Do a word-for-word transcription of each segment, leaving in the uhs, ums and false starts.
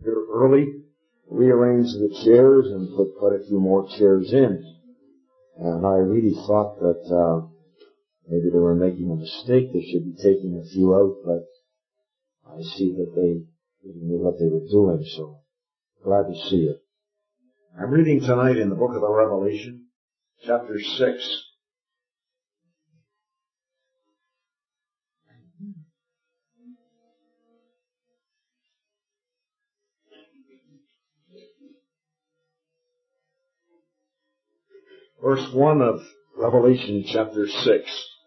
here early, rearranged the chairs and put quite a few more chairs in. And I really thought that uh, maybe they were making a mistake. They should be taking a few out, but I see that they really knew what they were doing, so glad to see it. I'm reading tonight in the book of the Revelation, chapter six. Verse one of Revelation chapter six.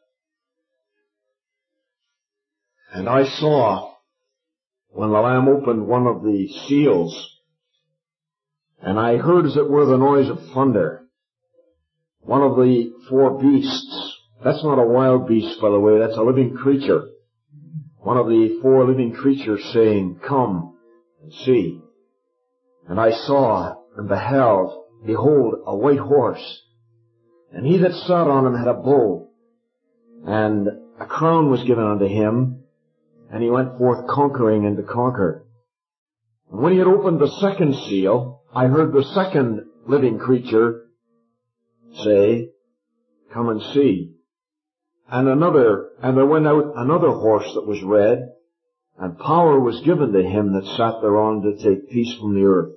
And I saw, when the Lamb opened one of the seals, and I heard as it were the noise of thunder, one of the four beasts. That's not a wild beast, by the way, that's a living creature. One of the four living creatures saying, "Come and see." And I saw and beheld, behold, a white horse. And he that sat on him had a bow, and a crown was given unto him, and he went forth conquering and to conquer. And when he had opened the second seal, I heard the second living creature say, "Come and see." And another, and there went out another horse that was red, and power was given to him that sat thereon to take peace from the earth,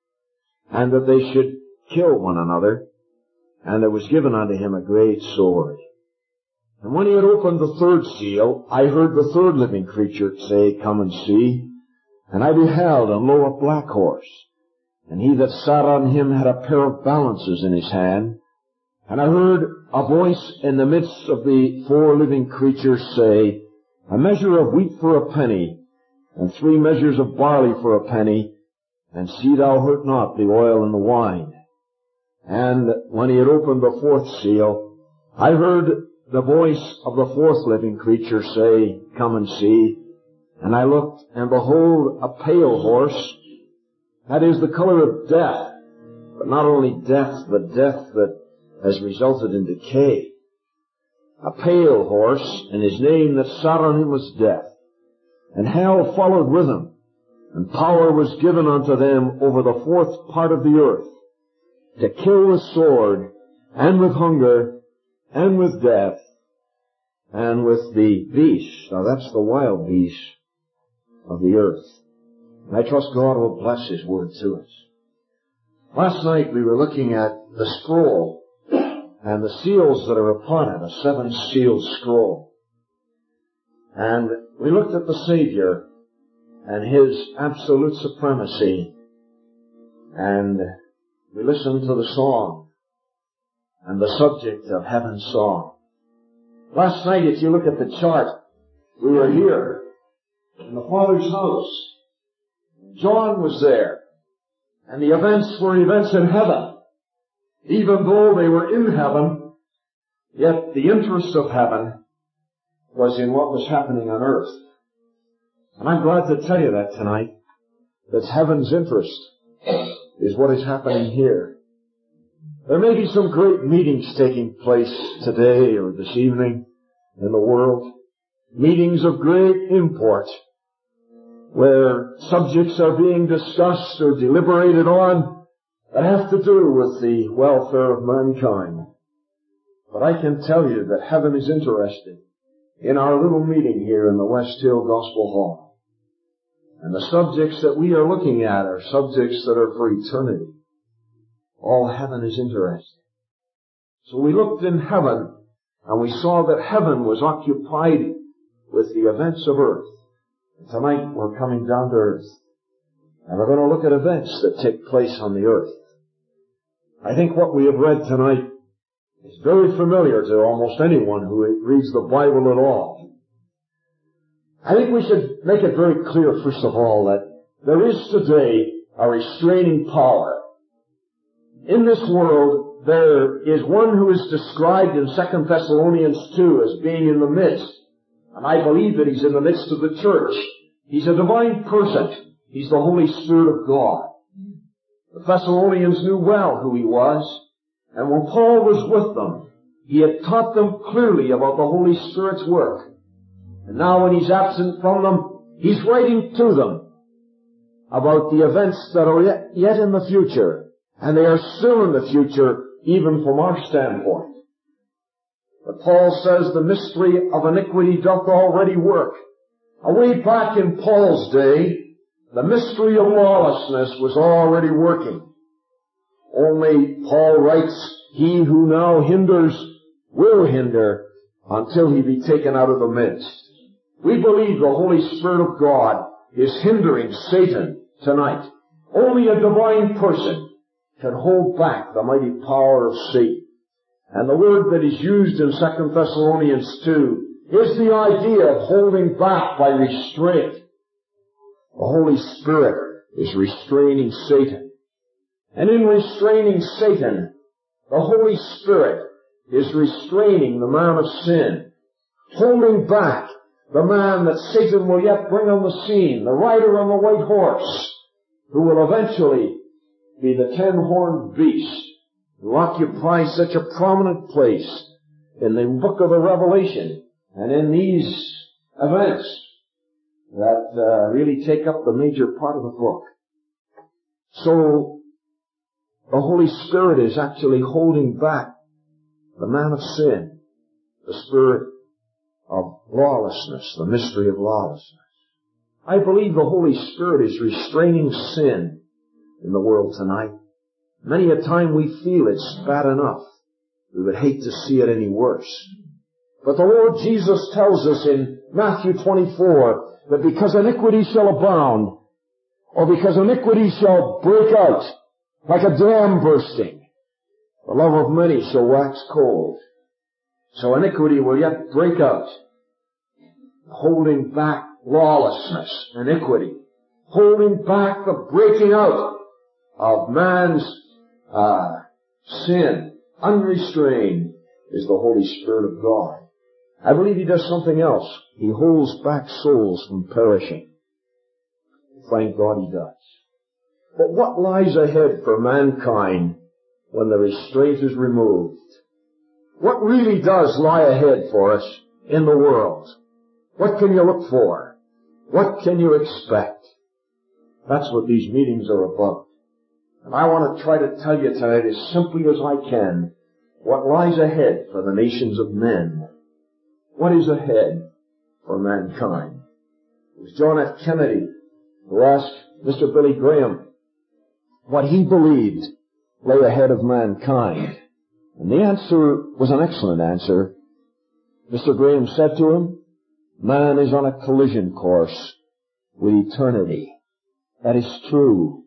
and that they should kill one another. And there was given unto him a great sword. And when he had opened the third seal, I heard the third living creature say, "Come and see." And I beheld, and lo, a black horse. And he that sat on him had a pair of balances in his hand. And I heard a voice in the midst of the four living creatures say, "A measure of wheat for a penny, and three measures of barley for a penny, and see thou hurt not the oil and the wine." And when he had opened the fourth seal, I heard the voice of the fourth living creature say, "Come and see." And I looked, and behold, a pale horse, that is the color of death, but not only death, but death that has resulted in decay. A pale horse, and his name that sat on him was Death. And hell followed with him, and power was given unto them over the fourth part of the earth, to kill with sword, and with hunger, and with death, and with the beast. Now that's the wild beast of the earth. And I trust God will bless His word to us. Last night we were looking at the scroll, and the seals that are upon it, a seven-sealed scroll. And we looked at the Savior, and His absolute supremacy, and we listened to the song and the subject of heaven's song. Last night, if you look at the chart, we were here in the Father's house. John was there, and the events were events in heaven. Even though they were in heaven, yet the interest of heaven was in what was happening on earth. And I'm glad to tell you that tonight, that heaven's interest is what is happening here. There may be some great meetings taking place today or this evening in the world. Meetings of great import, where subjects are being discussed or deliberated on that have to do with the welfare of mankind. But I can tell you that heaven is interested in our little meeting here in the West Hill Gospel Hall. And the subjects that we are looking at are subjects that are for eternity. All heaven is interested. So we looked in heaven, and we saw that heaven was occupied with the events of earth. And tonight we're coming down to earth, and we're going to look at events that take place on the earth. I think what we have read tonight is very familiar to almost anyone who reads the Bible at all. I think we should make it very clear, first of all, that there is today a restraining power. In this world, there is one who is described in Second Thessalonians two as being in the midst. And I believe that He's in the midst of the church. He's a divine person. He's the Holy Spirit of God. The Thessalonians knew well who He was. And when Paul was with them, he had taught them clearly about the Holy Spirit's work. And now when he's absent from them, he's writing to them about the events that are yet, yet in the future, and they are still in the future, even from our standpoint. But Paul says the mystery of iniquity doth already work. Away back in Paul's day, the mystery of lawlessness was already working. Only Paul writes, he who now hinders will hinder until he be taken out of the midst. We believe the Holy Spirit of God is hindering Satan tonight. Only a divine person can hold back the mighty power of Satan. And the word that is used in Second Thessalonians two is the idea of holding back by restraint. The Holy Spirit is restraining Satan. And in restraining Satan, the Holy Spirit is restraining the man of sin, holding back the man that Satan will yet bring on the scene, the rider on the white horse, who will eventually be the ten-horned beast, who occupies such a prominent place in the book of the Revelation and in these events that uh, really take up the major part of the book. So the Holy Spirit is actually holding back the man of sin, the spirit of lawlessness, the mystery of lawlessness. I believe the Holy Spirit is restraining sin in the world tonight. Many a time we feel it's bad enough. We would hate to see it any worse. But the Lord Jesus tells us in Matthew twenty-four that because iniquity shall abound, or because iniquity shall break out like a dam bursting, the love of many shall wax cold. So iniquity will yet break out, holding back lawlessness, iniquity, holding back the breaking out of man's uh, sin, unrestrained, is the Holy Spirit of God. I believe He does something else. He holds back souls from perishing. Thank God He does. But what lies ahead for mankind when the restraint is removed? What really does lie ahead for us in the world? What can you look for? What can you expect? That's what these meetings are about. And I want to try to tell you tonight as simply as I can what lies ahead for the nations of men. What is ahead for mankind? It was John F. Kennedy who asked Mister Billy Graham what he believed lay ahead of mankind. And the answer was an excellent answer. Mister Graham said to him, man is on a collision course with eternity. That is true.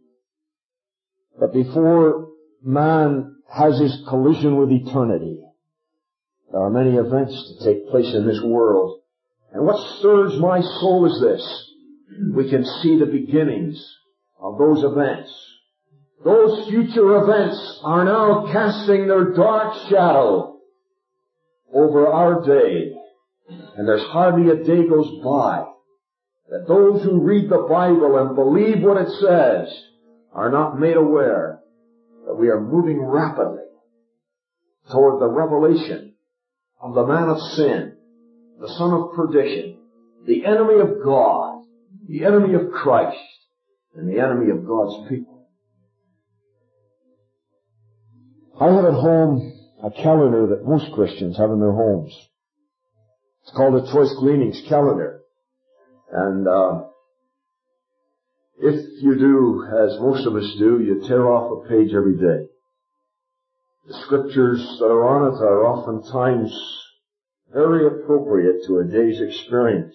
But before man has his collision with eternity, there are many events to take place in this world. And what stirs my soul is this. We can see the beginnings of those events. Those future events are now casting their dark shadow over our day. And there's hardly a day goes by that those who read the Bible and believe what it says are not made aware that we are moving rapidly toward the revelation of the man of sin, the son of perdition, the enemy of God, the enemy of Christ, and the enemy of God's people. I have at home a calendar that most Christians have in their homes. It's called a Choice Gleanings calendar. And uh if you do, as most of us do, you tear off a page every day. The scriptures that are on it are oftentimes very appropriate to a day's experience.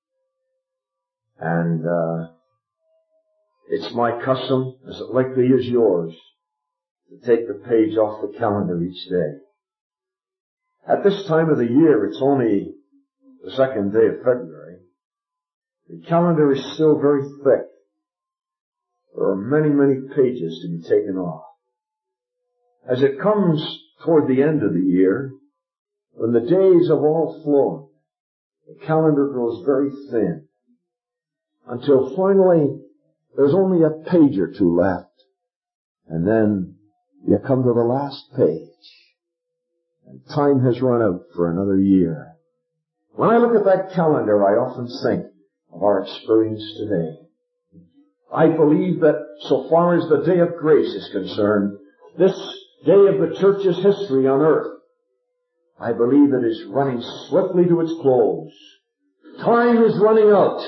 And uh it's my custom, as it likely is yours, to take the page off the calendar each day. At this time of the year, it's only the second day of February. The calendar is still very thick. There are many, many pages to be taken off. As it comes toward the end of the year, when the days have all flown, the calendar grows very thin, until finally there's only a page or two left, and then you come to the last page, and time has run out for another year. When I look at that calendar, I often think of our experience today. I believe that so far as the day of grace is concerned, this day of the church's history on earth, I believe it is running swiftly to its close. Time is running out.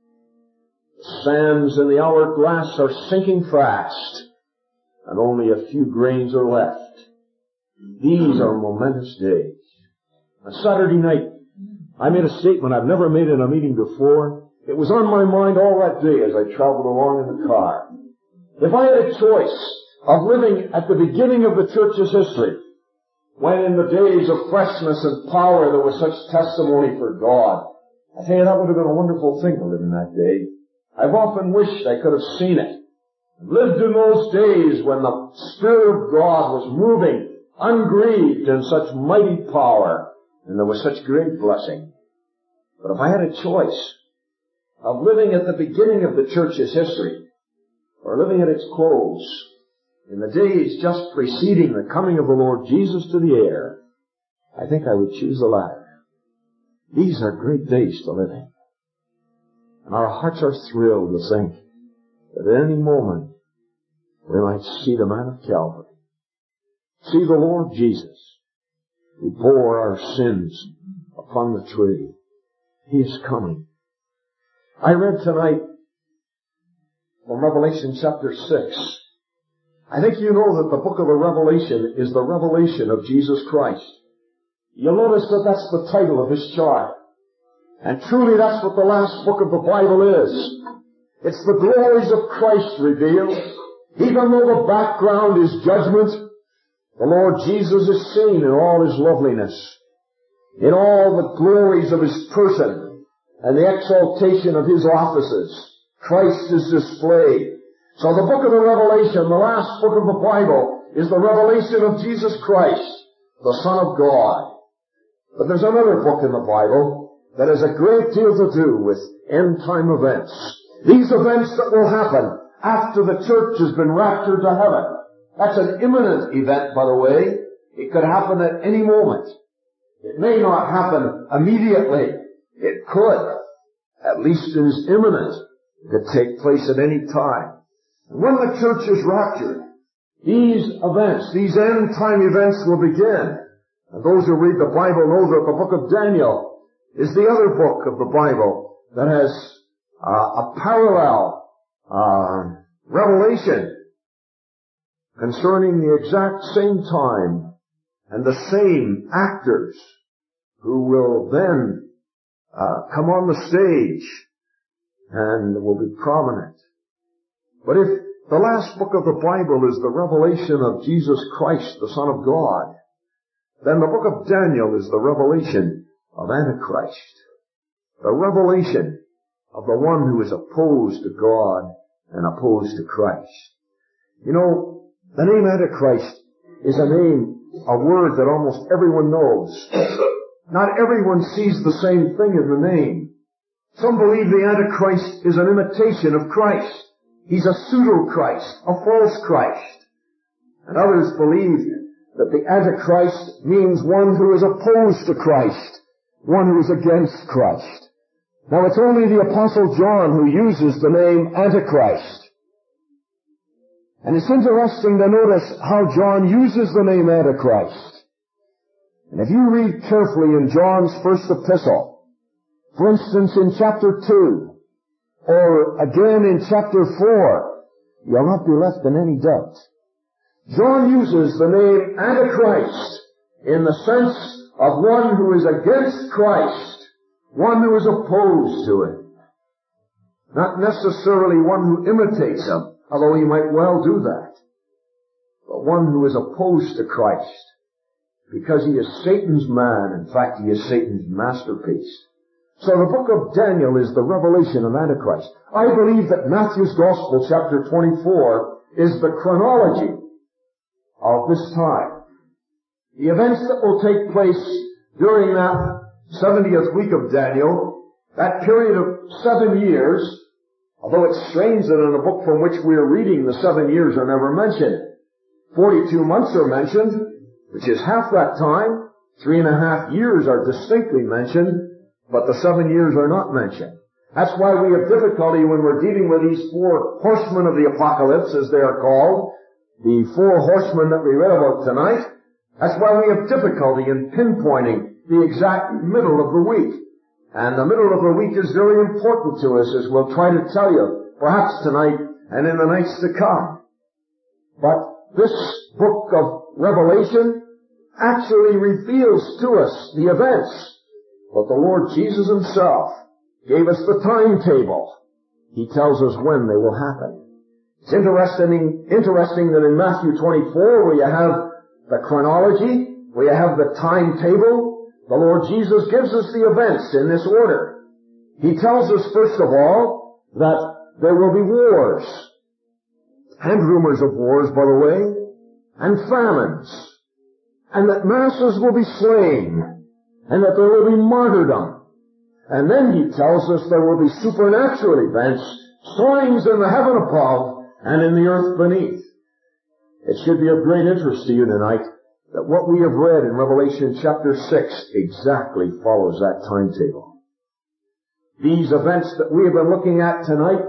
The sands in the hourglass are sinking fast, and only a few grains are left. These are momentous days. On Saturday night, I made a statement I've never made in a meeting before. It was on my mind all that day as I traveled along in the car. If I had a choice of living at the beginning of the church's history, when in the days of freshness and power there was such testimony for God, I tell you, that would have been a wonderful thing to live in that day. I've often wished I could have seen it. Lived in those days when the Spirit of God was moving, ungrieved in such mighty power, and there was such great blessing. But if I had a choice of living at the beginning of the church's history, or living at its close, in the days just preceding the coming of the Lord Jesus to the air, I think I would choose the latter. These are great days to live in. And our hearts are thrilled to think that at any moment we might see the man of Calvary, see the Lord Jesus, who bore our sins upon the tree. He is coming. I read tonight from Revelation chapter six. I think you know that the book of the Revelation is the revelation of Jesus Christ. You'll notice that that's the title of his chart. And truly that's what the last book of the Bible is. It's the glories of Christ revealed. Even though the background is judgment, the Lord Jesus is seen in all his loveliness, in all the glories of his person, and the exaltation of his offices. Christ is displayed. So the book of the Revelation, the last book of the Bible, is the revelation of Jesus Christ, the Son of God. But there's another book in the Bible that has a great deal to do with end-time events. These events that will happen after the church has been raptured to heaven. That's an imminent event, by the way. It could happen at any moment. It may not happen immediately. It could. At least it is imminent. It could take place at any time. And when the church is raptured, these events, these end-time events will begin. And those who read the Bible know that the book of Daniel is the other book of the Bible that has uh, a parallel uh, revelation concerning the exact same time and the same actors who will then uh, come on the stage and will be prominent. But if the last book of the Bible is the revelation of Jesus Christ, the Son of God, then the book of Daniel is the revelation of Antichrist, the revelation of the one who is opposed to God and opposed to Christ. You know, the name Antichrist is a name, a word that almost everyone knows. Not everyone sees the same thing in the name. Some believe the Antichrist is an imitation of Christ. He's a pseudo-Christ, a false Christ. And others believe that the Antichrist means one who is opposed to Christ, one who is against Christ. Now it's only the Apostle John who uses the name Antichrist. And it's interesting to notice how John uses the name Antichrist. And if you read carefully in John's first epistle, for instance in chapter two, or again in chapter four, you'll not be left in any doubt. John uses the name Antichrist in the sense of one who is against Christ, one who is opposed to him. Not necessarily one who imitates him, although he might well do that, but one who is opposed to Christ, because he is Satan's man. In fact, he is Satan's masterpiece. So the book of Daniel is the revelation of Antichrist. I believe that Matthew's Gospel, chapter twenty-four, is the chronology of this time. The events that will take place during that seventieth week of Daniel, that period of seven years, although it's strange that in the book from which we are reading the seven years are never mentioned. Forty-two months are mentioned, which is half that time. Three and a half years are distinctly mentioned, but the seven years are not mentioned. That's why we have difficulty when we're dealing with these four horsemen of the apocalypse, as they are called, the four horsemen that we read about tonight. That's why we have difficulty in pinpointing the exact middle of the week. And the middle of the week is very important to us, as we'll try to tell you, perhaps tonight and in the nights to come. But this book of Revelation actually reveals to us the events. But the Lord Jesus himself gave us the timetable. He tells us when they will happen. It's interesting, interesting that in Matthew twenty-four, where you have the chronology, where you have the timetable, the Lord Jesus gives us the events in this order. He tells us, first of all, that there will be wars, and rumors of wars, by the way, and famines, and that masses will be slain, and that there will be martyrdom. And then he tells us there will be supernatural events, signs in the heaven above and in the earth beneath. It should be of great interest to you tonight that what we have read in Revelation chapter six exactly follows that timetable. These events that we have been looking at tonight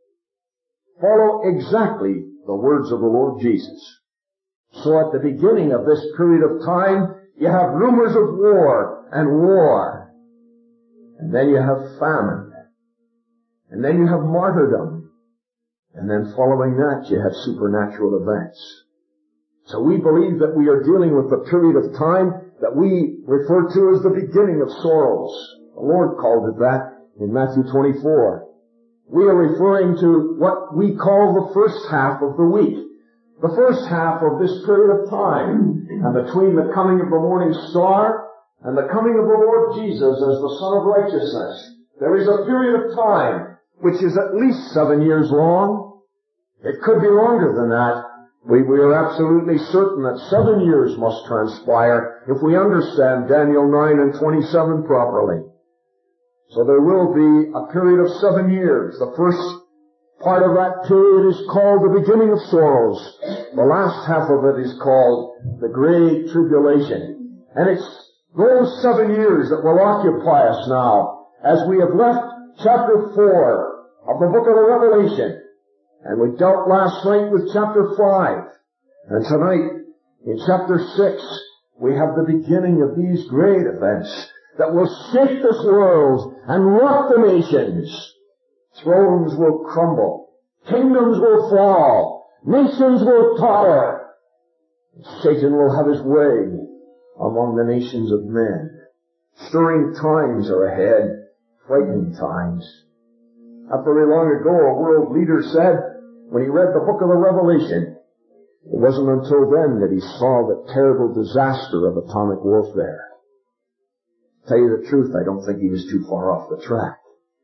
follow exactly the words of the Lord Jesus. So at the beginning of this period of time, you have rumors of war and war. And then you have famine. And then you have martyrdom. And then following that, you have supernatural events. So we believe that we are dealing with the period of time that we refer to as the beginning of sorrows. The Lord called it that in Matthew twenty-four. We are referring to what we call the first half of the week. The first half of this period of time. And between the coming of the morning star and the coming of the Lord Jesus as the Son of Righteousness, there is a period of time which is at least seven years long. It could be longer than that. We, we are absolutely certain that seven years must transpire if we understand Daniel nine and twenty-seven properly. So there will be a period of seven years. The first part of that period is called the beginning of sorrows. The last half of it is called the Great Tribulation. And it's those seven years that will occupy us now as we have left chapter four of the book of the Revelation. And we dealt last night with chapter five. And tonight, in chapter six, we have the beginning of these great events that will shake this world and rock the nations. Thrones will crumble. Kingdoms will fall. Nations will totter. Satan will have his way among the nations of men. Stirring times are ahead. Frightening times. Not very long ago, a world leader said, when he read the book of the Revelation, it wasn't until then that he saw the terrible disaster of atomic warfare. To tell you the truth, I don't think he was too far off the track.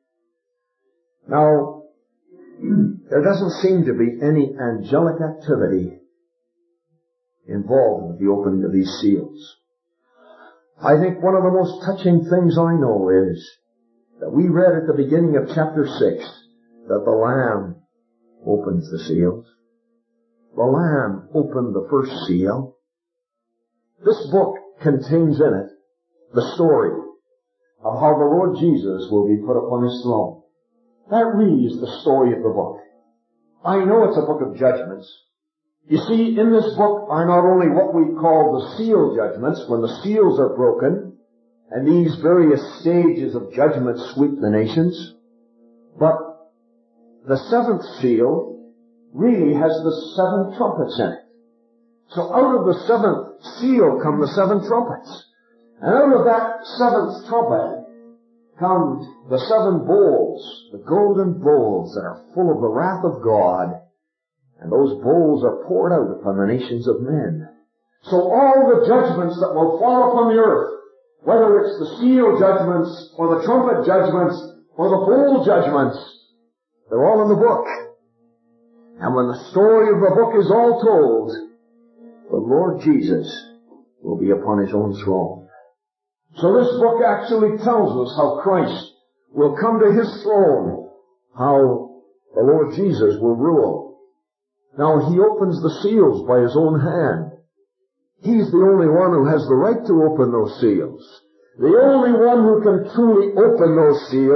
Now, there doesn't seem to be any angelic activity involved with the opening of these seals. I think one of the most touching things I know is that we read at the beginning of chapter six that the Lamb opens the seals. The Lamb opened the first seal. This book contains in it the story of how the Lord Jesus will be put upon his throne. That really is the story of the book. I know it's a book of judgments. You see, in this book are not only what we call the seal judgments, when the seals are broken, and these various stages of judgment sweep the nations, but the seventh seal really has the seven trumpets in it. So out of the seventh seal come the seven trumpets. And out of that seventh trumpet come the seven bowls, the golden bowls that are full of the wrath of God. And those bowls are poured out upon the nations of men. So all the judgments that will fall upon the earth, whether it's the seal judgments, or the trumpet judgments, or the bowl judgments, they're all in the book. And when the story of the book is all told, the Lord Jesus will be upon his own throne. So this book actually tells us how Christ will come to his throne, how the Lord Jesus will rule. Now he opens the seals by his own hand. He's the only one who has the right to open those seals. The only one who can truly open those seals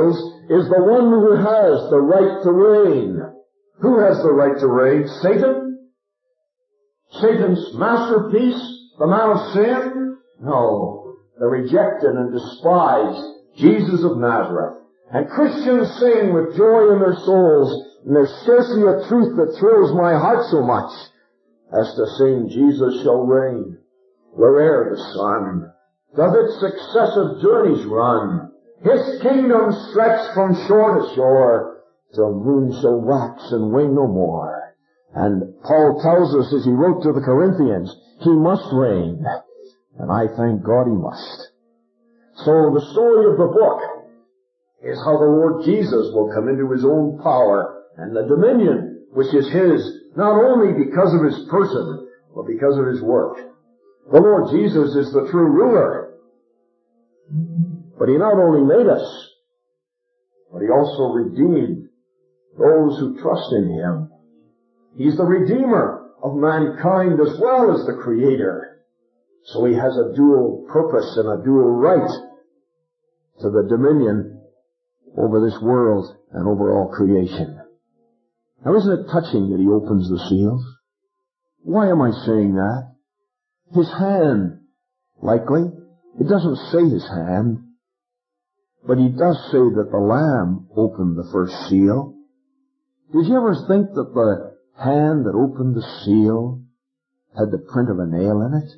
is the one who has the right to reign. Who has the right to reign? Satan? Satan's masterpiece? The man of sin? No. The rejected and despised Jesus of Nazareth. And Christians sing with joy in their souls, and there's scarcely a truth that thrills my heart so much as to sing, Jesus shall reign where'er the sun doth its successive journeys run. His kingdom stretch from shore to shore, till moon shall wax and wane no more. And Paul tells us, as he wrote to the Corinthians, he must reign. And I thank God he must. So the story of the book is how the Lord Jesus will come into his own power and the dominion which is his, not only because of his person, but because of his work. The Lord Jesus is the true ruler. But he not only made us, but he also redeemed those who trust in him. He's the Redeemer of mankind as well as the Creator. So he has a dual purpose and a dual right to the dominion over this world and over all creation. Now isn't it touching that he opens the seals? Why am I saying that? His hand, likely. It doesn't say his hand. But he does say that the Lamb opened the first seal. Did you ever think that the hand that opened the seal had the print of a nail in it?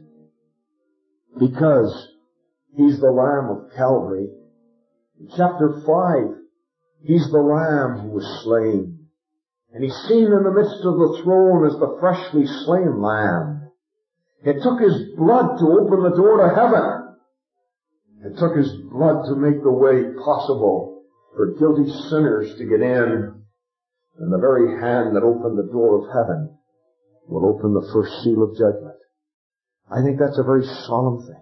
Because he's the Lamb of Calvary. In chapter five, he's the Lamb who was slain. And he's seen in the midst of the throne as the freshly slain Lamb. It took his blood to open the door to heaven. It took his blood to make the way possible for guilty sinners to get in. And the very hand that opened the door of heaven will open the first seal of judgment. I think that's a very solemn thing.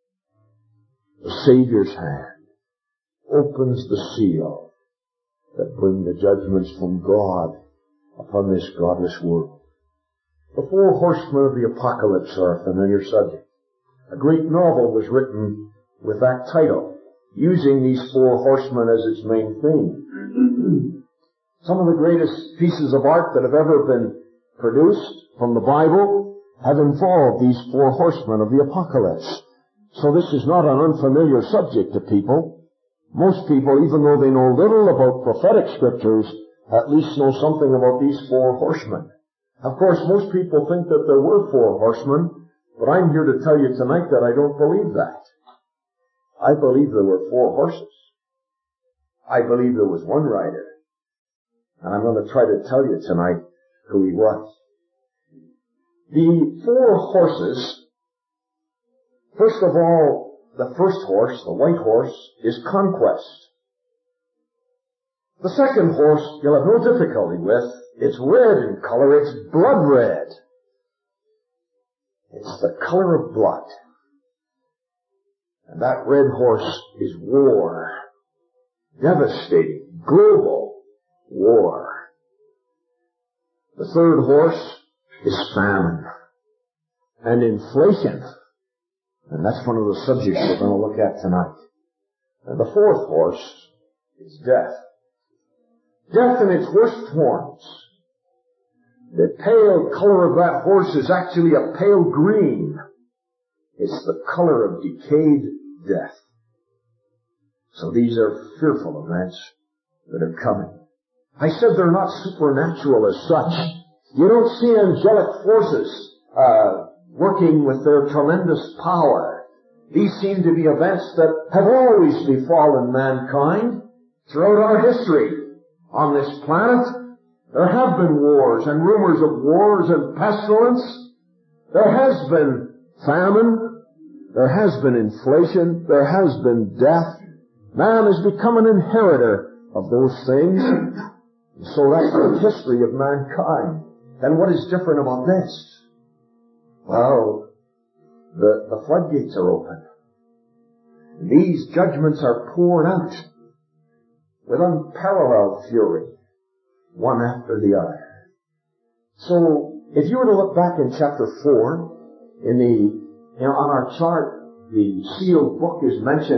The Savior's hand opens the seal that bring the judgments from God upon this godless world. The four horsemen of the apocalypse are a familiar subject. A great novel was written with that title, using these four horsemen as its main theme. Some of the greatest pieces of art that have ever been produced from the Bible have involved these four horsemen of the apocalypse. So this is not an unfamiliar subject to people. Most people, even though they know little about prophetic scriptures, at least know something about these four horsemen. Of course, most people think that there were four horsemen, but I'm here to tell you tonight that I don't believe that. I believe there were four horses. I believe there was one rider. And I'm going to try to tell you tonight who he was. The four horses, first of all, the first horse, the white horse, is conquest. The second horse you'll have no difficulty with. It's red in color. It's blood red. It's the color of blood. And that red horse is war. Devastating, global war. The third horse is famine and inflation. And that's one of the subjects we're going to look at tonight. And the fourth horse is death. Death in its worst forms. The pale color of that horse is actually a pale green. It's the color of decayed death. So these are fearful events that are coming. I said they're not supernatural as such. You don't see angelic forces uh, working with their tremendous power. These seem to be events that have always befallen mankind throughout our history. On this planet, there have been wars and rumors of wars and pestilence. There has been famine. There has been inflation. There has been death. Man has become an inheritor of those things. So that's the history of mankind. And what is different about this? Well, the, the floodgates are open. These judgments are poured out with unparalleled fury, one after the other. So, if you were to look back in chapter four, in the, you know, on our chart, the sealed book is mentioned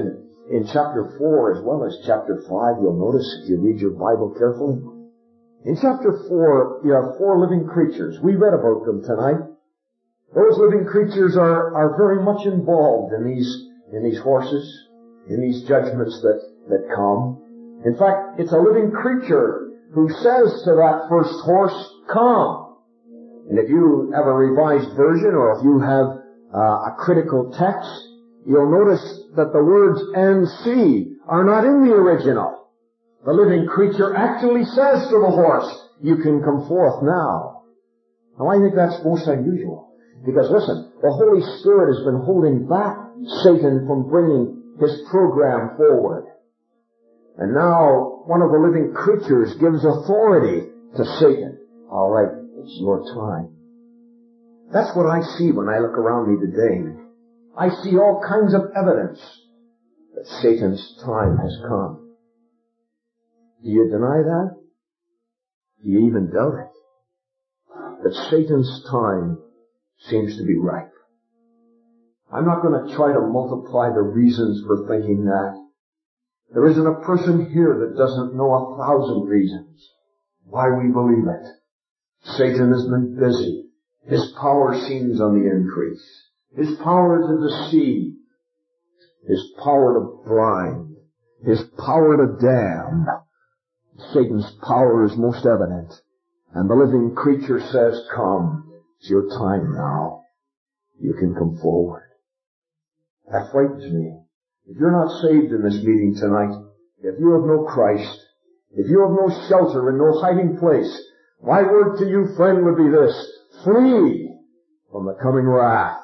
in chapter four as well as chapter five, you'll notice if you read your Bible carefully. In chapter four, you have four living creatures. We read about them tonight. Those living creatures are, are very much involved in these, in these horses, in these judgments that, that come. In fact, it's a living creature who says to that first horse, come. And if you have a revised version or if you have uh, a critical text, you'll notice that the words and see are not in the original. The living creature actually says to the horse, you can come forth now. Now I think that's most unusual. Because listen, the Holy Spirit has been holding back Satan from bringing his program forward. And now one of the living creatures gives authority to Satan. All right, it's your time. That's what I see when I look around me today. I see all kinds of evidence that Satan's time has come. Do you deny that? Do you even doubt it? That Satan's time seems to be ripe. I'm not going to try to multiply the reasons for thinking that. There isn't a person here that doesn't know a thousand reasons why we believe it. Satan has been busy. His power seems on the increase. His power to deceive. His power to blind. His power to damn. Satan's power is most evident. And the living creature says, come. It's your time now. You can come forward. That frightens me. If you're not saved in this meeting tonight, if you have no Christ, if you have no shelter and no hiding place, my word to you, friend, would be this: flee from the coming wrath.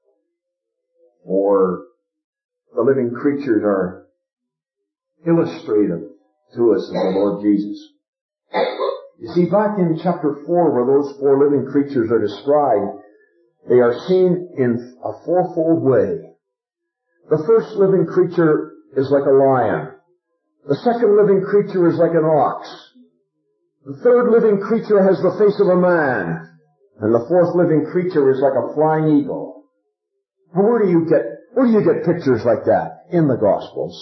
Or the living creatures are illustrative to us of the Lord Jesus. You see, back in chapter four, where those four living creatures are described, they are seen in a fourfold way. The first living creature is like a lion. The second living creature is like an ox. The third living creature has the face of a man. And the fourth living creature is like a flying eagle. Now, where do you get, where do you get pictures like that? In the Gospels.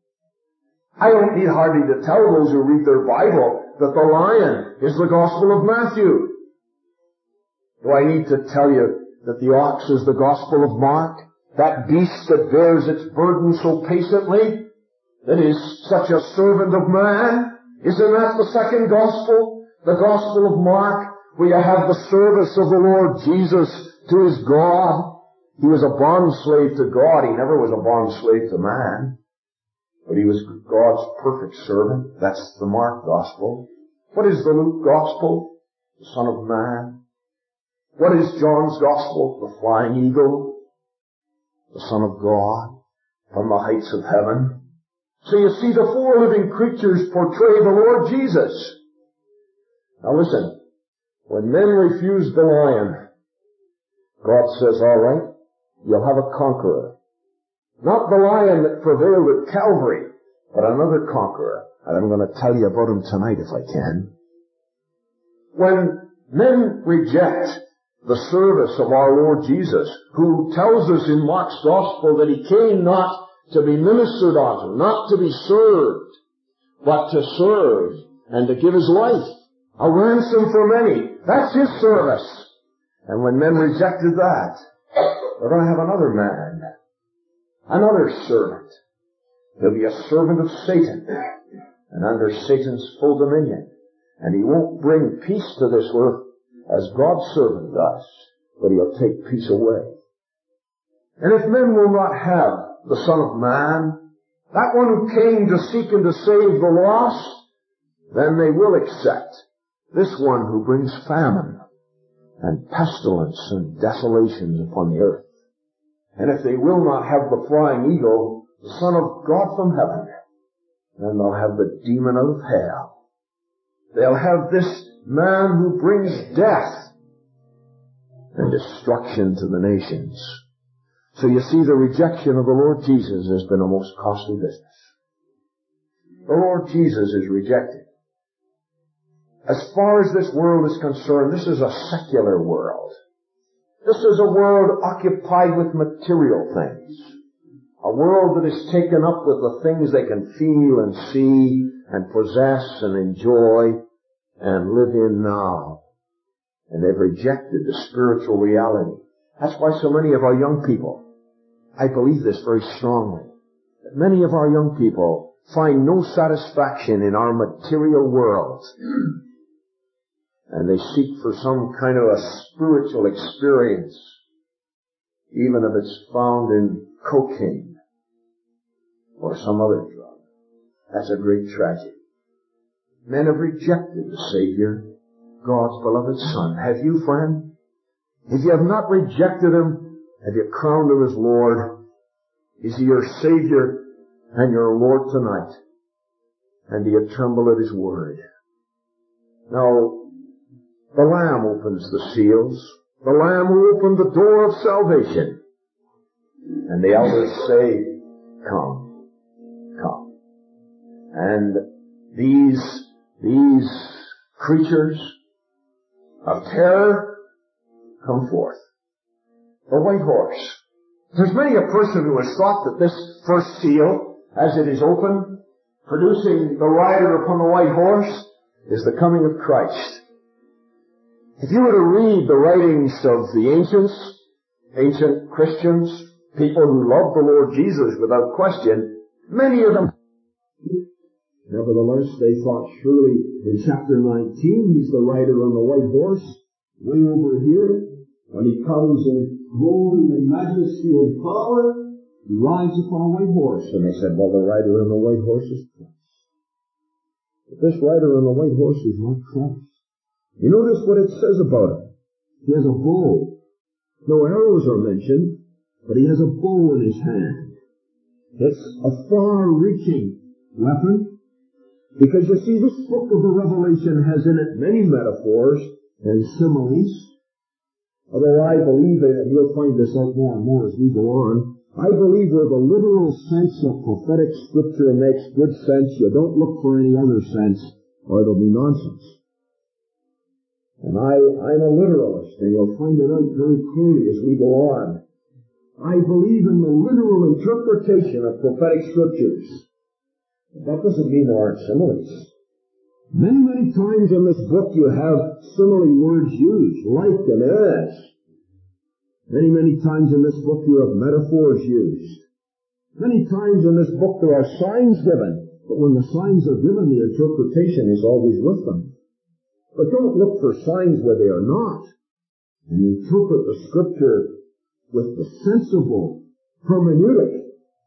I don't need hardly to tell those who read their Bible that the lion is the Gospel of Matthew. Do I need to tell you that the ox is the Gospel of Mark? That beast that bears its burden so patiently, that is such a servant of man, isn't that the second Gospel? The Gospel of Mark, where you have the service of the Lord Jesus to his God. He was a bondslave to God. He never was a bondslave to man. But he was God's perfect servant. That's the Mark Gospel. What is the Luke Gospel? The Son of Man. What is John's Gospel? The flying eagle. The Son of God from the heights of heaven. So you see, the four living creatures portray the Lord Jesus. Now listen, when men refuse the lion, God says, all right, you'll have a conqueror. Not the lion that prevailed at Calvary, but another conqueror. And I'm going to tell you about him tonight if I can. When men reject the service of our Lord Jesus, who tells us in Mark's Gospel that he came not to be ministered unto, not to be served, but to serve and to give his life, a ransom for many. That's his service. And when men rejected that, they're going to have another man, another servant. He'll be a servant of Satan and under Satan's full dominion. And he won't bring peace to this earth as God's servant does, but he'll take peace away. And if men will not have the Son of Man, that one who came to seek and to save the lost, then they will accept this one who brings famine and pestilence and desolations upon the earth. And if they will not have the flying eagle, the Son of God from heaven, then they'll have the demon of hell. They'll have this man who brings death and destruction to the nations. So you see, the rejection of the Lord Jesus has been a most costly business. The Lord Jesus is rejected. As far as this world is concerned, this is a secular world. This is a world occupied with material things. A world that is taken up with the things they can feel and see and possess and enjoy and live in now. And they've rejected the spiritual reality. That's why so many of our young people, I believe this very strongly, that many of our young people find no satisfaction in our material world. And they seek for some kind of a spiritual experience, even if it's found in cocaine or some other drug. That's a great tragedy. Men have rejected the Savior, God's beloved Son. Have you, friend? If you have not rejected Him, have you crowned Him as Lord? Is He your Savior and your Lord tonight? And do you tremble at His Word? Now, the Lamb opens the seals. The Lamb will open the door of salvation. And the elders say, come, come. And these, these creatures of terror come forth. The white horse. There's many a person who has thought that this first seal, as it is opened, producing the rider upon the white horse, is the coming of Christ. If you were to read the writings of the ancients, ancient Christians, people who loved the Lord Jesus without question, many of them, nevertheless, they thought surely in chapter nineteen, he's the rider on the white horse, way over here, when he comes in glory and majesty and power, he rides upon a white horse. And they said, well, the rider on the white horse is Christ. But this rider on the white horse is not Christ. You notice what it says about him. He has a bow. No arrows are mentioned, but he has a bow in his hand. It's a far-reaching weapon, because you see, this book of the Revelation has in it many metaphors and similes. Although I believe, and you'll find this out more and more as we go on, I believe where the literal sense of prophetic scripture makes good sense, you don't look for any other sense, or it'll be nonsense. And I, I'm a literalist, and you'll find it out very clearly as we go on. I believe in the literal interpretation of prophetic scriptures. That doesn't mean there aren't similes. Many, many times in this book you have simile words used, like and as. Many, many times in this book you have metaphors used. Many times in this book there are signs given, but when the signs are given, the interpretation is always with them. But don't look for signs where they are not, and interpret the scripture with the sensible hermeneutic,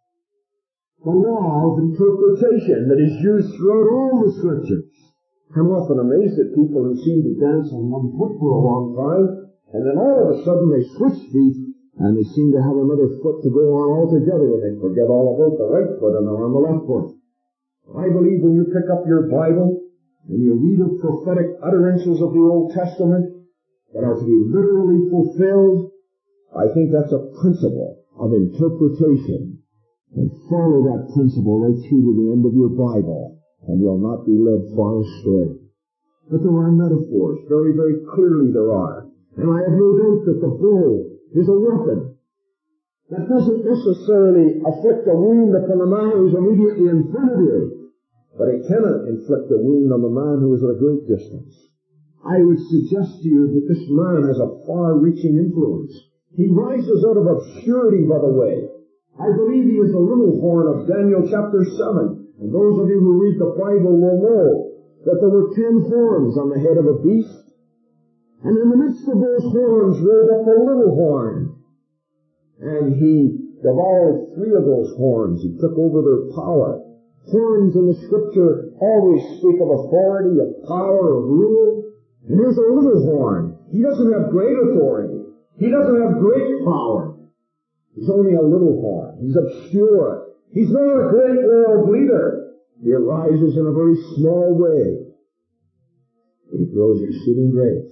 the law of interpretation that is used throughout all the scriptures. I'm often amazed at people who seem to dance on one foot for a long time, and then all of a sudden they switch feet, and they seem to have another foot to go on altogether, and they forget all about the right foot and they're on the left foot. I believe when you pick up your Bible, and you read the prophetic utterances of the Old Testament that are to be literally fulfilled, I think that's a principle of interpretation. And follow that principle right through to the end of your Bible, and you'll not be led far astray. But there are metaphors, very, very clearly there are. And I have no doubt that the bow is a weapon that doesn't necessarily afflict a wound upon the man who's immediately in front of you, but it cannot inflict a wound on the man who is at a great distance. I would suggest to you that this man has a far-reaching influence. He rises out of obscurity, by the way. I believe he is the little horn of Daniel chapter seven. And those of you who read the Bible will know that there were ten horns on the head of a beast. And in the midst of those horns rose up a little horn. And he devoured three of those horns. He took over their power. Horns in the scripture always speak of authority, of power, of rule. And here's a little horn. He doesn't have great authority. He doesn't have great power. He's only a little horn. He's obscure. He's not a great world leader. He arises in a very small way. He grows exceeding great.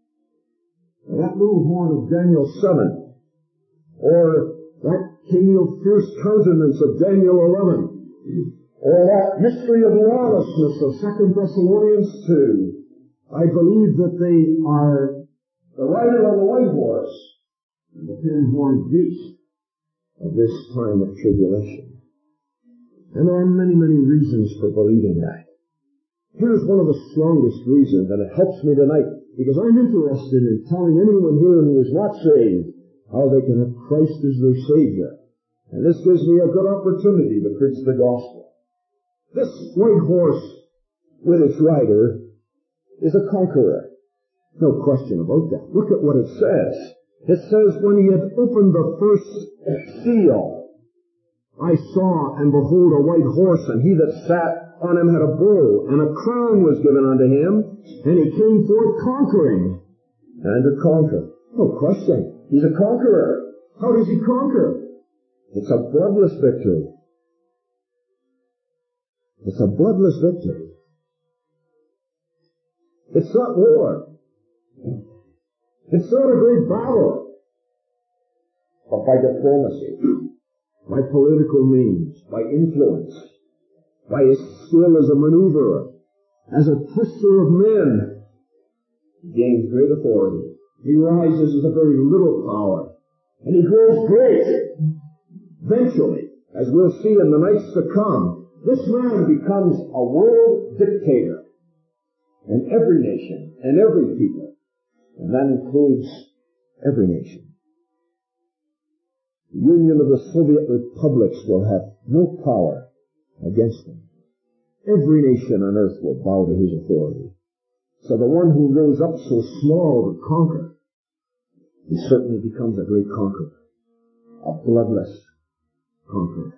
And that little horn of Daniel seven, or that king of fierce countenance of Daniel eleven, or that mystery of lawlessness of Second Thessalonians two, I believe that they are the rider on the white horse and the ten-horned beast. of this time of tribulation. And there are many, many reasons for believing that. Here's one of the strongest reasons, and it helps me tonight, because I'm interested in telling anyone here who is not saved how they can have Christ as their Savior. And this gives me a good opportunity to preach the gospel. This white horse with its rider is a conqueror. No question about that. Look at what it says. It says, when he had opened the first seal, I saw, and behold, a white horse, and he that sat on him had a bow, and a crown was given unto him, and he came forth conquering, and to conquer. No question. He's a conqueror. How does he conquer? It's a bloodless victory. It's a bloodless victory. It's not war. It's not a great battle. But by diplomacy, by political means, by influence, by his skill as a maneuverer, as a twister of men, he gains great authority. He rises as a very little power, and he grows great. Eventually, as we'll see in the nights to come, this man becomes a world dictator in every nation and every people, and that includes every nation. The Union of the Soviet Republics will have no power against him. Every nation on earth will bow to his authority. So the one who rose up so small to conquer, he certainly becomes a great conqueror, a bloodless conqueror.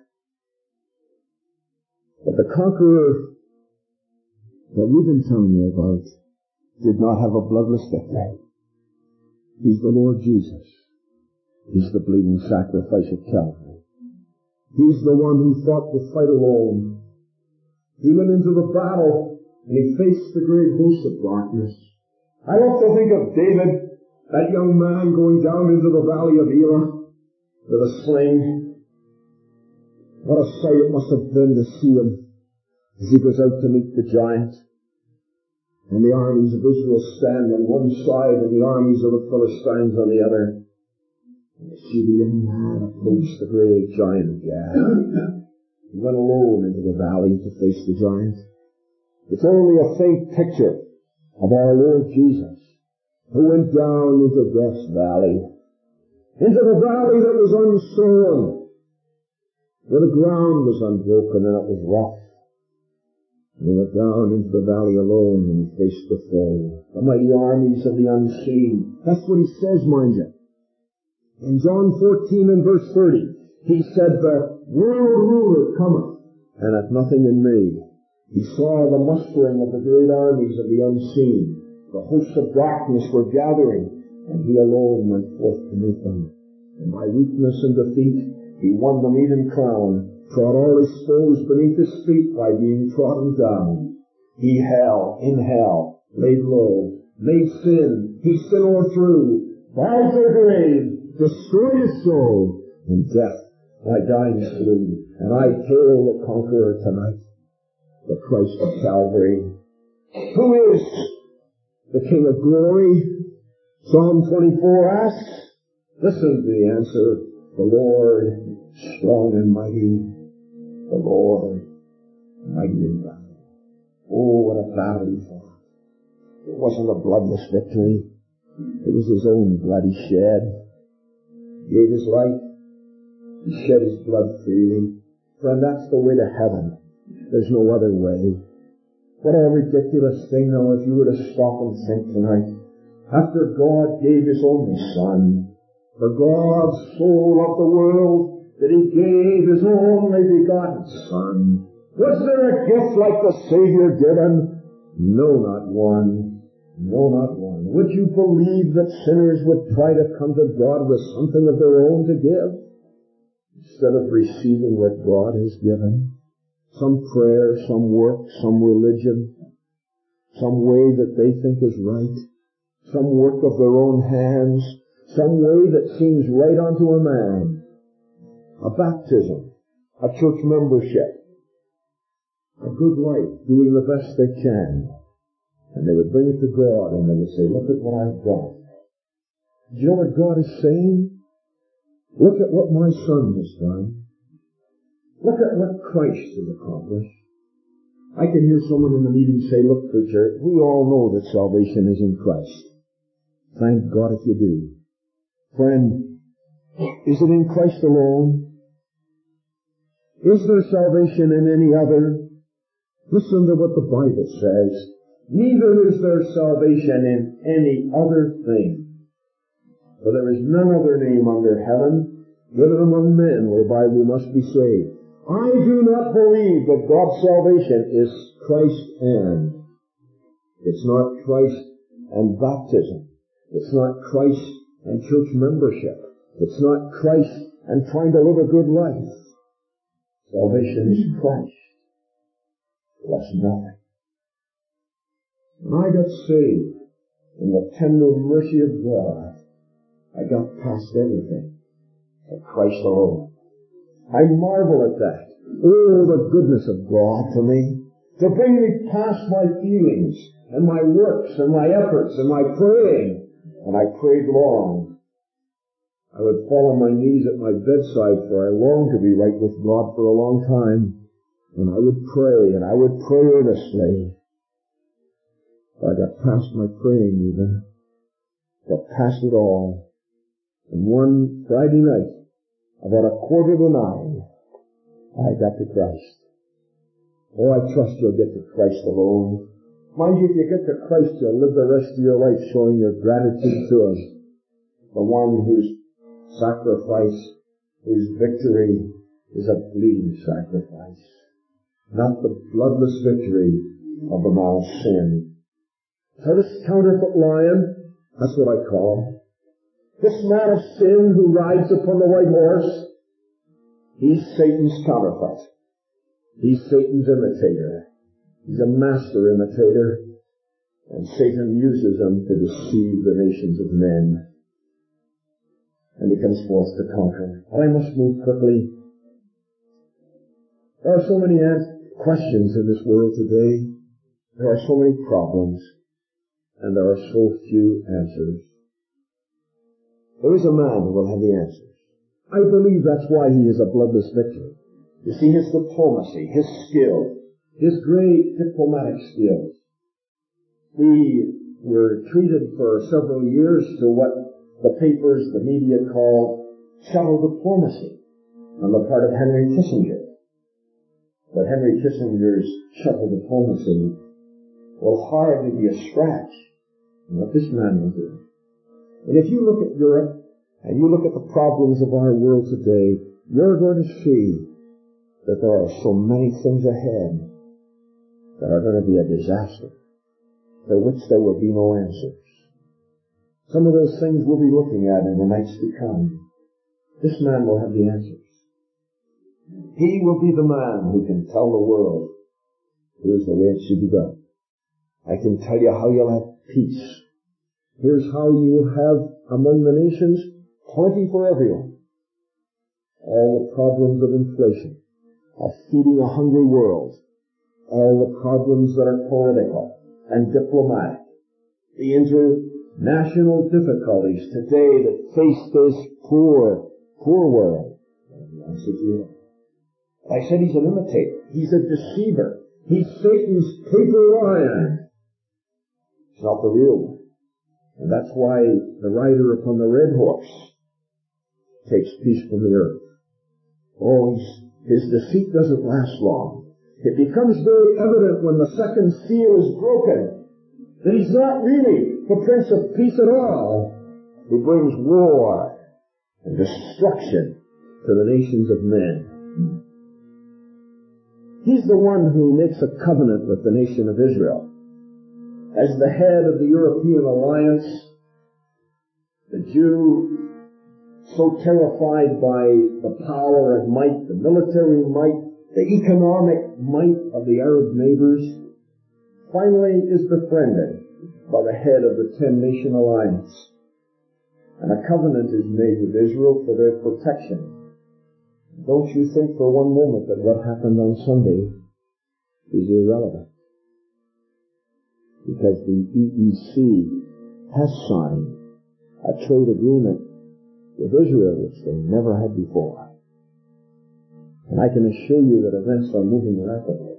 But the conqueror that we've been telling you about did not have a bloodless victory. He's the Lord Jesus. He's the bleeding sacrifice of Calvary. He's the one who fought the fight alone. He went into the battle and he faced the great host of darkness. I love to think of David, that young man going down into the valley of Elah with a sling. What a sight it must have been to see him as he goes out to meet the giant. And the armies of Israel stand on one side and the armies of the Philistines on the other. And you see the young man approach the great giant Gath. He went alone into the valley to face the giant. It's only a faint picture of our Lord Jesus, who went down into Death's valley, into the valley that was unsown, where the ground was unbroken and it was rough. He went down into the valley alone and he faced the foe, the mighty armies of the unseen. That's what he says, mind you. In John fourteen and verse thirty, he said, the world ruler cometh, and hath nothing in me. He saw the mustering of the great armies of the unseen. The hosts of darkness were gathering, and he alone went forth to meet them. And by weakness and defeat, he won the Eden crown, trod all his foes beneath his feet by being trodden down. He hell, in hell, laid low, made sin, he sin o'erthrew, bowed the grave, destroyed his soul, and death by dying slew. And I hail the conqueror tonight, the Christ of Calvary, who is the King of glory. Psalm twenty-four asks, listen to the answer, the Lord strong and mighty, the Lord mighty in battle. Oh, what a battle he fought. It wasn't a bloodless victory. It was his own blood he shed. He gave his life. He shed his blood freely. Friend, that's the way to heaven. There's no other way. What a ridiculous thing, though, if you were to stop and think tonight. After God gave his only Son, for God so loved the world that he gave his only begotten Son. Was there a gift like the Savior given? No, not one. No, not one. Would you believe that sinners would try to come to God with something of their own to give, instead of receiving what God has given? Some prayer, some work, some religion, some way that they think is right, some work of their own hands, some way that seems right unto a man. A baptism, a church membership, a good life, doing the best they can. And they would bring it to God and they would say, look at what I've done. Do you know what God is saying? Look at what my son has done. Look at what Christ has accomplished. I can hear someone in the meeting say, look, preacher, we all know that salvation is in Christ. Thank God if you do. Friend, is it in Christ alone? Is there salvation in any other? Listen to what the Bible says. Neither is there salvation in any other thing. For there is none other name under heaven given among men whereby we must be saved. I do not believe that God's salvation is Christ and. It's not Christ and baptism. It's not Christ and church membership. It's not Christ and trying to live a good life. Salvation is Christ. Plus nothing. When I got saved, in the tender mercy of God, I got past everything. For Christ alone. I marvel at that. Oh, the goodness of God to me. To bring me past my feelings and my works and my efforts and my praying. And I prayed long. I would fall on my knees at my bedside, for I longed to be right with God for a long time. And I would pray, and I would pray earnestly. I got past my praying even. Got past it all. And one Friday night, about a quarter to nine, I got to Christ. Oh, I trust you'll get to Christ alone. Mind you, if you get to Christ, you'll live the rest of your life showing your gratitude to Him. The one whose sacrifice, whose victory is a bleeding sacrifice. Not the bloodless victory of the man of sin. So this counterfeit lion, that's what I call him. This man of sin who rides upon the white horse, he's Satan's counterfeit. He's Satan's imitator. He's a master imitator. And Satan uses him to deceive the nations of men. And he comes forth to conquer. But I must move quickly. There are so many questions in this world today. There are so many problems. And there are so few answers. There is a man who will have the answers. I believe that's why he is a bloodless victory. You see, his diplomacy, his skill, his great diplomatic skills. We were treated for several years to what the papers, the media call shuttle diplomacy on the part of Henry Kissinger. But Henry Kissinger's shuttle diplomacy will hardly be a scratch on what this man will do. And if you look at Europe, and you look at the problems of our world today, you're going to see that there are so many things ahead that are going to be a disaster, for which there will be no answers. Some of those things we'll be looking at in the nights to come. This man will have the answers. He will be the man who can tell the world, here's the way it should be done. I can tell you how you'll have peace. Here's how you have among the nations plenty for everyone. All the problems of inflation, of feeding a hungry world, all the problems that are political and diplomatic, the international difficulties today that face this poor, poor world. I said he's an imitator. He's a deceiver. He's Satan's paper lion. It's not the real one. And that's why the rider upon the red horse takes peace from the earth. Oh, his deceit doesn't last long. It becomes very evident when the second seal is broken that he's not really the Prince of Peace at all, who brings war and destruction to the nations of men. He's the one who makes a covenant with the nation of Israel. As the head of the European alliance, the Jew, so terrified by the power and might, the military might, the economic might of the Arab neighbors, finally is befriended by the head of the ten-nation alliance. And a covenant is made with Israel for their protection. Don't you think for one moment that what happened on Sunday is irrelevant. Because the E E C has signed a trade agreement with Israel, which they never had before. And I can assure you that events are moving rapidly.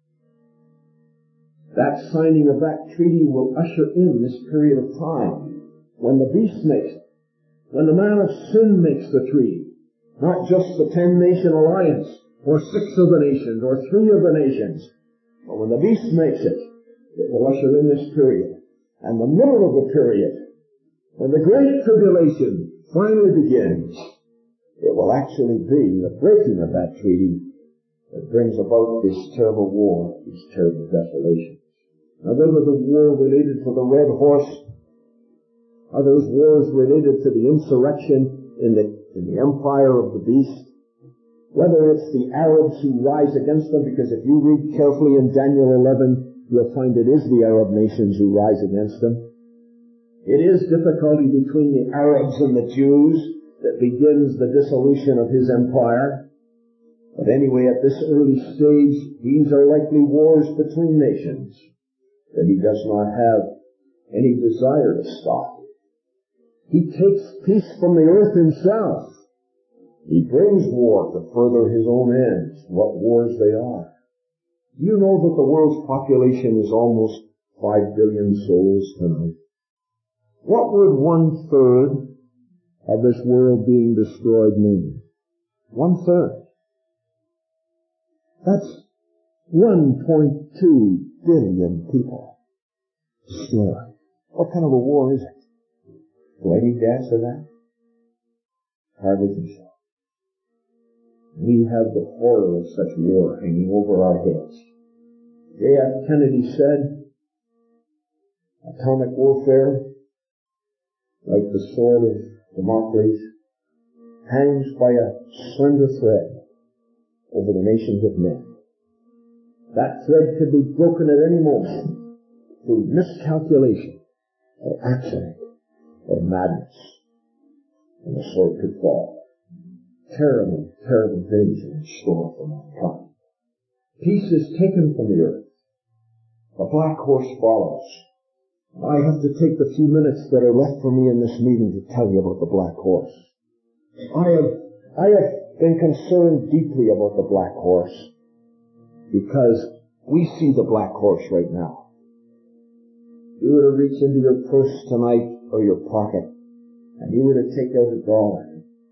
That signing of that treaty will usher in this period of time when the beast makes it, when the man of sin makes the treaty, not just the ten-nation alliance, or six of the nations, or three of the nations, but when the beast makes it, it will usher in this period. And the middle of the period, when the great tribulation finally begins, it will actually be the breaking of that treaty that brings about this terrible war, this terrible desolation. Now, whether the war related to the Red Horse, are those wars related to the insurrection in the, in the empire of the beast, whether it's the Arabs who rise against them, because if you read carefully in Daniel eleven, you'll find it is the Arab nations who rise against them. It is difficulty between the Arabs and the Jews that begins the dissolution of his empire. But anyway, at this early stage, these are likely wars between nations that he does not have any desire to stop. He takes peace from the earth himself. He brings war to further his own ends, what wars they are. Do you know that the world's population is almost five billion souls tonight? What would one third of this world being destroyed mean? One third. That's one point two billion people destroyed. What kind of a war is it? Do I need to answer that? Hardly think so. We have the horror of such war hanging over our heads. J F Kennedy said, atomic warfare, like the sword of Damocles, hangs by a slender thread over the nations of men. That thread could be broken at any moment through miscalculation or accident or madness, and the sword could fall. Terrible, terrible days are in store for mankind. Peace is taken from the earth. The black horse follows. I have to take the few minutes that are left for me in this meeting to tell you about the black horse. I have, I have been concerned deeply about the black horse because we see the black horse right now. You were to reach into your purse tonight or your pocket and you were to take out a dollar.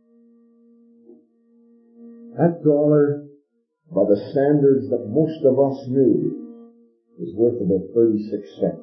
That dollar, by the standards that most of us knew, is worth about thirty-six cents.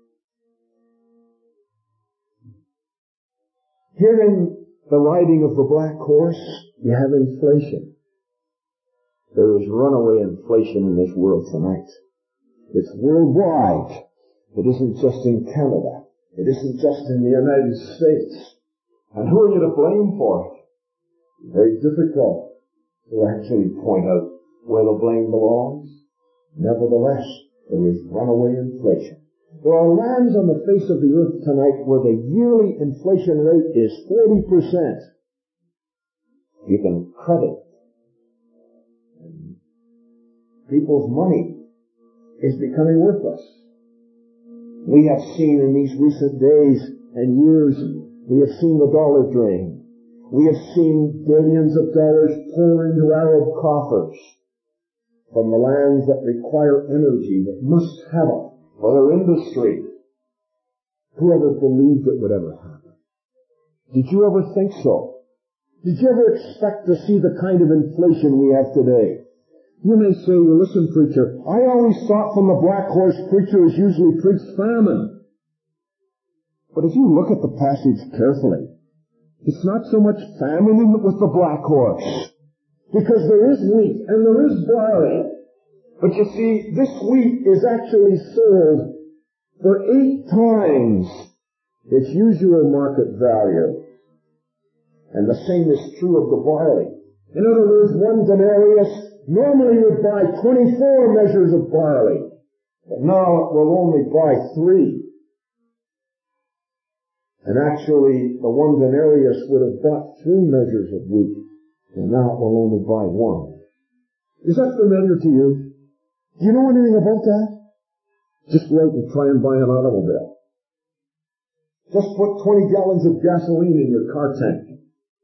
Here in the riding of the black horse, you have inflation. There is runaway inflation in this world tonight. It's worldwide. It isn't just in Canada. It isn't just in the United States. And who are you to blame for it? Very difficult to actually point out where the blame belongs. Nevertheless, there is runaway inflation. There are lands on the face of the earth tonight where the yearly inflation rate is forty percent. You can credit. And people's money is becoming worthless. We have seen in these recent days and years, we have seen the dollar drain. We have seen billions of dollars pour into Arab coffers from the lands that require energy, that must have it for their industry. Whoever believed it would ever happen? Did you ever think so? Did you ever expect to see the kind of inflation we have today? You may say, well, listen, preacher, I always thought from the black horse preachers usually preached famine. But if you look at the passage carefully, it's not so much famine with the black horse, because there is wheat and there is barley. But you see, this wheat is actually sold for eight times its usual market value. And the same is true of the barley. In other words, one denarius normally would buy twenty-four measures of barley, but now it will only buy three. And actually, the one denarius would have bought three measures of wheat, and now it will only buy one. Is that familiar to you? Do you know anything about that? Just wait and try and buy an automobile. Just put twenty gallons of gasoline in your car tank.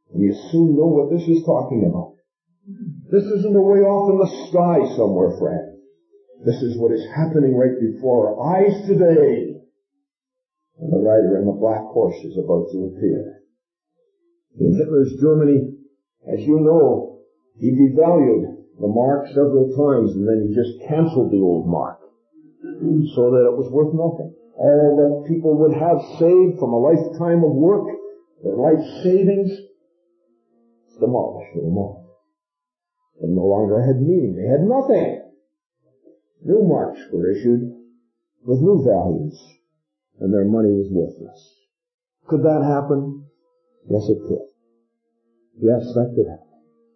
And you soon know what this is talking about. This isn't a way off in the sky somewhere, friend. This is what is happening right before our eyes today. And the rider on the black horse is about to appear. In Hitler's Germany, as you know, he devalued the mark several times, and then he just canceled the old mark so that it was worth nothing. All that people would have saved from a lifetime of work, their life savings, it's demolished for them all. They no longer had meaning. They had nothing. New marks were issued with new values, and their money was worthless. Could that happen? Yes, it could. Yes, that could happen.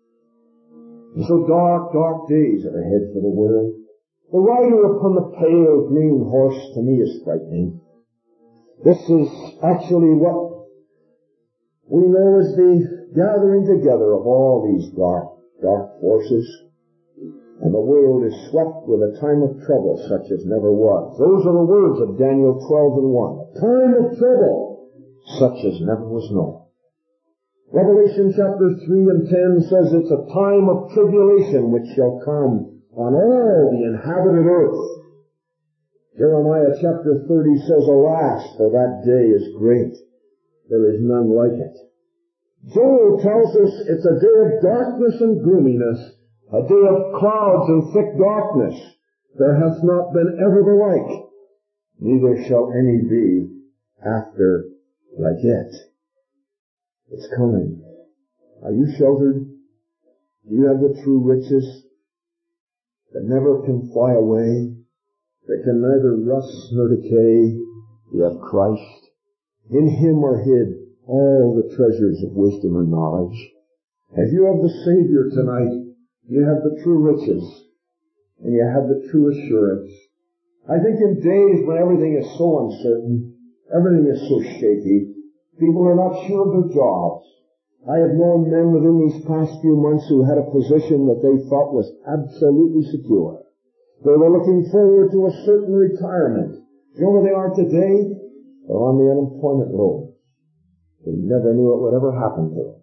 And so dark, dark days are ahead for the world. The rider upon the pale green horse to me is frightening. This is actually what we know as the gathering together of all these dark, dark forces. And the world is swept with a time of trouble such as never was. Those are the words of Daniel twelve and one. A time of trouble such as never was known. Revelation chapter three and ten says it's a time of tribulation which shall come on all the inhabited earth. Jeremiah chapter thirty says, alas, for that day is great. There is none like it. Joel tells us it's a day of darkness and gloominess, a day of clouds and thick darkness. There hath not been ever the like, neither shall any be after like it. It's coming. Are you sheltered? Do you have the true riches that never can fly away, that can neither rust nor decay? You have Christ. In Him are hid all the treasures of wisdom and knowledge. If you have the Savior tonight, you have the true riches, and you have the true assurance. I think in days when everything is so uncertain, everything is so shaky, people are not sure of their jobs. I have known men within these past few months who had a position that they thought was absolutely secure. They were looking forward to a certain retirement. You know where they are today? They're on the unemployment rolls. They never knew it would ever happen to them.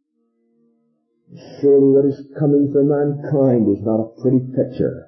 Surely what is coming for mankind is not a pretty picture.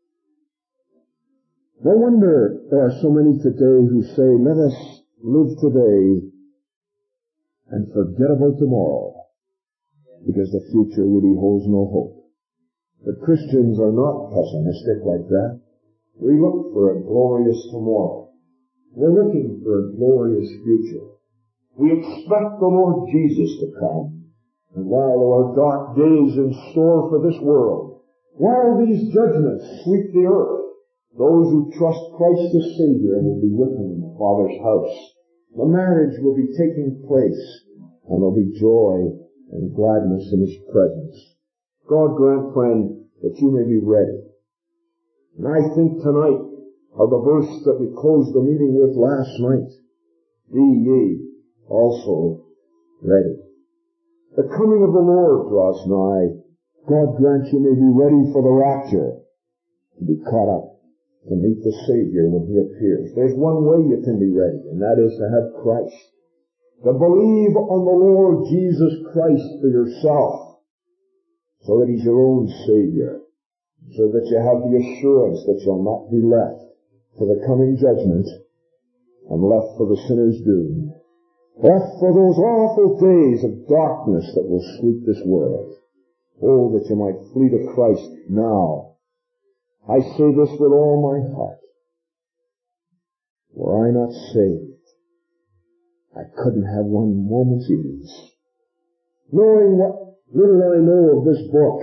No wonder there are so many today who say, let us live today and forget about tomorrow, because the future really holds no hope. But Christians are not pessimistic like that. We look for a glorious tomorrow. We're looking for a glorious future. We expect the Lord Jesus to come. And while there are dark days in store for this world, while these judgments sweep the earth, those who trust Christ the Savior will be with Him in the Father's house. The marriage will be taking place, and there'll be joy and gladness in His presence. God grant, friend, that you may be ready. And I think tonight of the verse that we closed the meeting with last night. Be ye also ready. The coming of the Lord draws nigh. God grant you may be ready for the rapture, to be caught up, to meet the Savior when He appears. There's one way you can be ready, and that is to have Christ. To believe on the Lord Jesus Christ for yourself, so that He's your own Savior, so that you have the assurance that you'll not be left for the coming judgment, and left for the sinner's doom, left for those awful days of darkness that will sweep this world. Oh, that you might flee to Christ now. I say this with all my heart. Were I not saved, I couldn't have one moment's ease. Knowing what little I know of this book,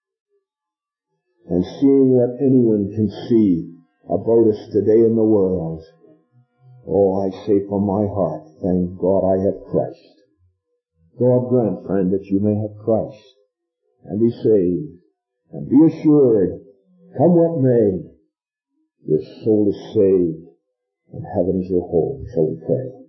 and seeing what anyone can see about us today in the world, oh, I say from my heart, thank God I have Christ. God grant, friend, that you may have Christ, and be saved, and be assured, come what may, your soul is saved, and heaven is your home. Shall we pray?